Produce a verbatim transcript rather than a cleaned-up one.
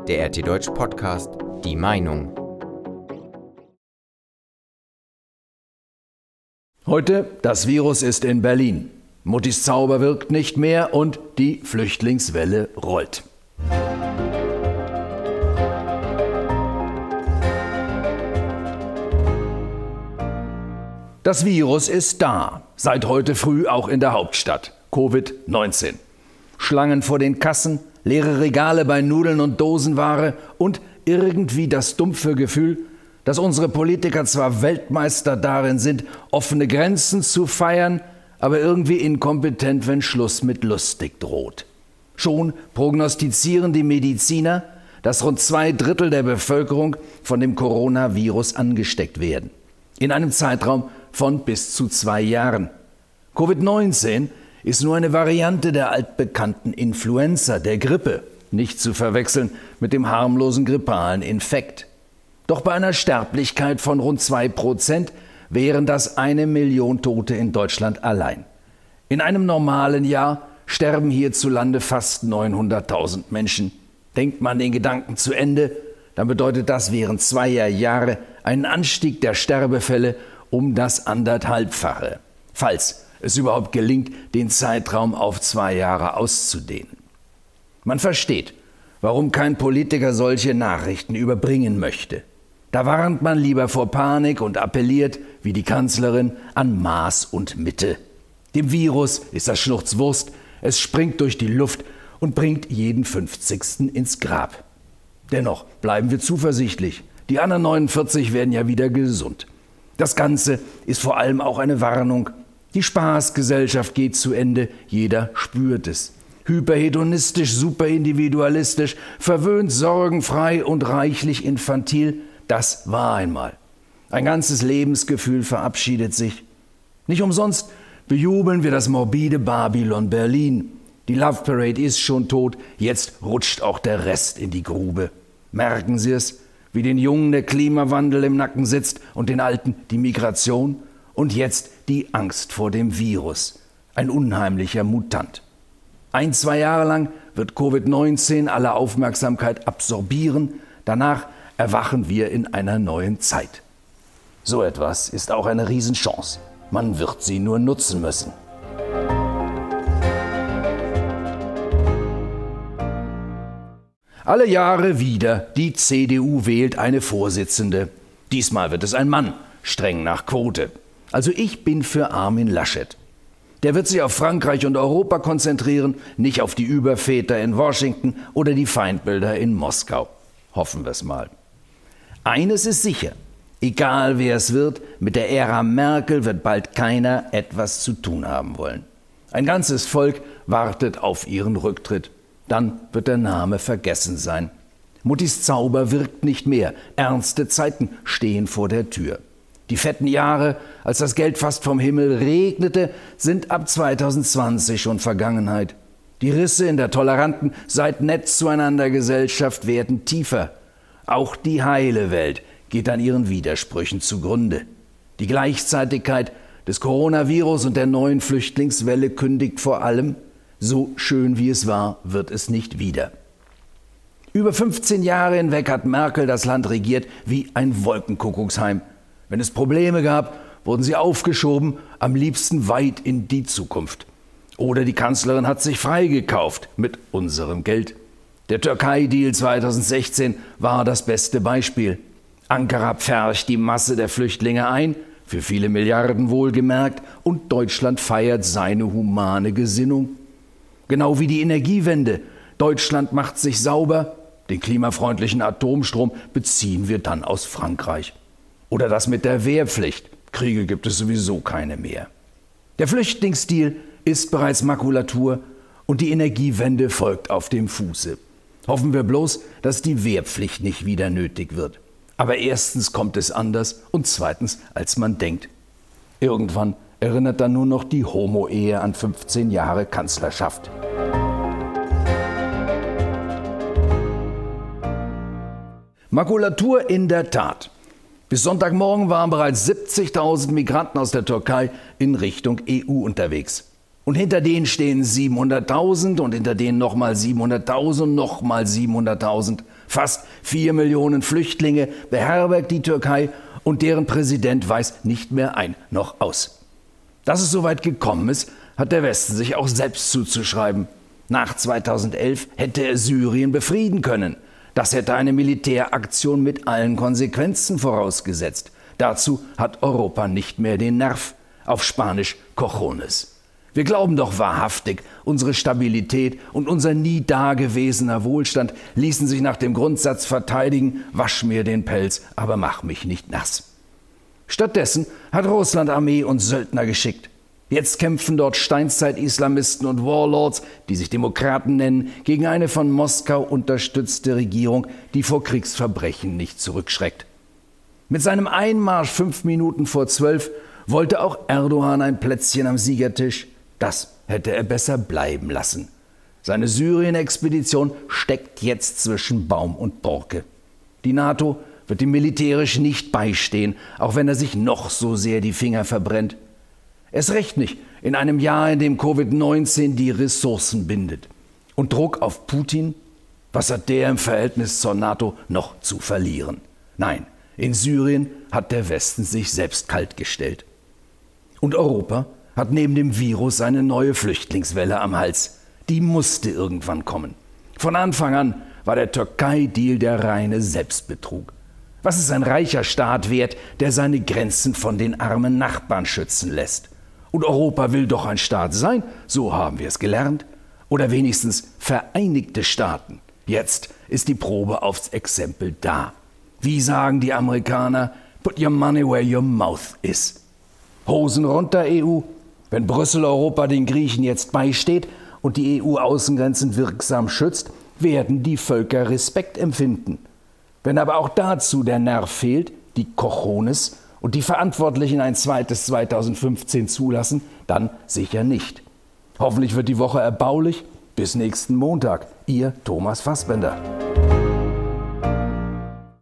Der R T Deutsch Podcast Die Meinung. Heute, das Virus ist in Berlin. Muttis Zauber wirkt nicht mehr und die Flüchtlingswelle rollt. Das Virus ist da, seit heute früh auch in der Hauptstadt, Covid neunzehn. Schlangen vor den Kassen, leere Regale bei Nudeln und Dosenware und irgendwie das dumpfe Gefühl, dass unsere Politiker zwar Weltmeister darin sind, offene Grenzen zu feiern, aber irgendwie inkompetent, wenn Schluss mit lustig droht. Schon prognostizieren die Mediziner, dass rund zwei Drittel der Bevölkerung von dem Coronavirus angesteckt werden. In einem Zeitraum von bis zu zwei Jahren. Covid neunzehn ist nur eine Variante der altbekannten Influenza, der Grippe, nicht zu verwechseln mit dem harmlosen grippalen Infekt. Doch bei einer Sterblichkeit von rund zwei Prozent wären das eine Million Tote in Deutschland allein. In einem normalen Jahr sterben hierzulande fast neunhunderttausend Menschen. Denkt man den Gedanken zu Ende, dann bedeutet das während zweier Jahre einen Anstieg der Sterbefälle um das anderthalbfache, falls es überhaupt gelingt, den Zeitraum auf zwei Jahre auszudehnen. Man versteht, warum kein Politiker solche Nachrichten überbringen möchte. Da warnt man lieber vor Panik und appelliert, wie die Kanzlerin, an Maß und Mitte. Dem Virus ist das Schnurzwurst, es springt durch die Luft und bringt jeden fünfzigsten ins Grab. Dennoch bleiben wir zuversichtlich, die anderen neunundvierzig werden ja wieder gesund. Das Ganze ist vor allem auch eine Warnung. Die Spaßgesellschaft geht zu Ende, jeder spürt es. Hyperhedonistisch, superindividualistisch, verwöhnt, sorgenfrei und reichlich infantil, das war einmal. Ein ganzes Lebensgefühl verabschiedet sich. Nicht umsonst bejubeln wir das morbide Babylon Berlin. Die Love Parade ist schon tot, jetzt rutscht auch der Rest in die Grube. Merken Sie es, wie den Jungen der Klimawandel im Nacken sitzt und den Alten die Migration und jetzt die Angst vor dem Virus, ein unheimlicher Mutant. Ein, zwei Jahre lang wird Covid neunzehn alle Aufmerksamkeit absorbieren, danach erwachen wir in einer neuen Zeit. So etwas ist auch eine Riesenchance, man wird sie nur nutzen müssen. Alle Jahre wieder, die C D U wählt eine Vorsitzende. Diesmal wird es ein Mann, streng nach Quote. Also ich bin für Armin Laschet. Der wird sich auf Frankreich und Europa konzentrieren, nicht auf die Überväter in Washington oder die Feindbilder in Moskau. Hoffen wir es mal. Eines ist sicher, egal wer es wird, mit der Ära Merkel wird bald keiner etwas zu tun haben wollen. Ein ganzes Volk wartet auf ihren Rücktritt. Dann wird der Name vergessen sein. Muttis Zauber wirkt nicht mehr. Ernste Zeiten stehen vor der Tür. Die fetten Jahre, als das Geld fast vom Himmel regnete, sind ab zweitausendzwanzig schon Vergangenheit. Die Risse in der toleranten, seid nett zueinander Gesellschaft werden tiefer. Auch die heile Welt geht an ihren Widersprüchen zugrunde. Die Gleichzeitigkeit des Coronavirus und der neuen Flüchtlingswelle kündigt vor allem: So schön wie es war, wird es nicht wieder. Über fünfzehn Jahre hinweg hat Merkel das Land regiert wie ein Wolkenkuckucksheim. Wenn es Probleme gab, wurden sie aufgeschoben, am liebsten weit in die Zukunft. Oder die Kanzlerin hat sich freigekauft mit unserem Geld. Der Türkei-Deal zweitausendsechzehn war das beste Beispiel. Ankara pfercht die Masse der Flüchtlinge ein, für viele Milliarden wohlgemerkt, und Deutschland feiert seine humane Gesinnung. Genau wie die Energiewende. Deutschland macht sich sauber, den klimafreundlichen Atomstrom beziehen wir dann aus Frankreich. Oder das mit der Wehrpflicht. Kriege gibt es sowieso keine mehr. Der Flüchtlingsdeal ist bereits Makulatur und die Energiewende folgt auf dem Fuße. Hoffen wir bloß, dass die Wehrpflicht nicht wieder nötig wird. Aber erstens kommt es anders und zweitens, als man denkt. Irgendwann erinnert dann nur noch die Homo-Ehe an fünfzehn Jahre Kanzlerschaft. Makulatur in der Tat. Bis Sonntagmorgen waren bereits siebzigtausend Migranten aus der Türkei in Richtung E U unterwegs. Und hinter denen stehen siebenhunderttausend und hinter denen nochmal siebenhunderttausend, nochmal siebenhunderttausend. Fast vier Millionen Flüchtlinge beherbergt die Türkei und deren Präsident weiß nicht mehr ein noch aus. Dass es so weit gekommen ist, hat der Westen sich auch selbst zuzuschreiben. Nach zweitausendelf hätte er Syrien befrieden können. Das hätte eine Militäraktion mit allen Konsequenzen vorausgesetzt. Dazu hat Europa nicht mehr den Nerv. Auf Spanisch Cojones. Wir glauben doch wahrhaftig, unsere Stabilität und unser nie dagewesener Wohlstand ließen sich nach dem Grundsatz verteidigen, wasch mir den Pelz, aber mach mich nicht nass. Stattdessen hat Russland Armee und Söldner geschickt. Jetzt kämpfen dort Steinzeit-Islamisten und Warlords, die sich Demokraten nennen, gegen eine von Moskau unterstützte Regierung, die vor Kriegsverbrechen nicht zurückschreckt. Mit seinem Einmarsch fünf Minuten vor zwölf wollte auch Erdogan ein Plätzchen am Siegertisch. Das hätte er besser bleiben lassen. Seine Syrien-Expedition steckt jetzt zwischen Baum und Borke. Die NATO wird ihm militärisch nicht beistehen, auch wenn er sich noch so sehr die Finger verbrennt. Erst recht nicht in einem Jahr, in dem Covid neunzehn die Ressourcen bindet. Und Druck auf Putin? Was hat der im Verhältnis zur NATO noch zu verlieren? Nein, in Syrien hat der Westen sich selbst kaltgestellt. Und Europa hat neben dem Virus eine neue Flüchtlingswelle am Hals. Die musste irgendwann kommen. Von Anfang an war der Türkei-Deal der reine Selbstbetrug. Was ist ein reicher Staat wert, der seine Grenzen von den armen Nachbarn schützen lässt? Und Europa will doch ein Staat sein, so haben wir es gelernt. Oder wenigstens Vereinigte Staaten. Jetzt ist die Probe aufs Exempel da. Wie sagen die Amerikaner, put your money where your mouth is. Hosen runter, E U. Wenn Brüssel Europa den Griechen jetzt beisteht und die E U-Außengrenzen wirksam schützt, werden die Völker Respekt empfinden. Wenn aber auch dazu der Nerv fehlt, die Cojones und die Verantwortlichen ein zweites zweitausendfünfzehn zulassen, dann sicher nicht. Hoffentlich wird die Woche erbaulich. Bis nächsten Montag. Ihr Thomas Fassbender.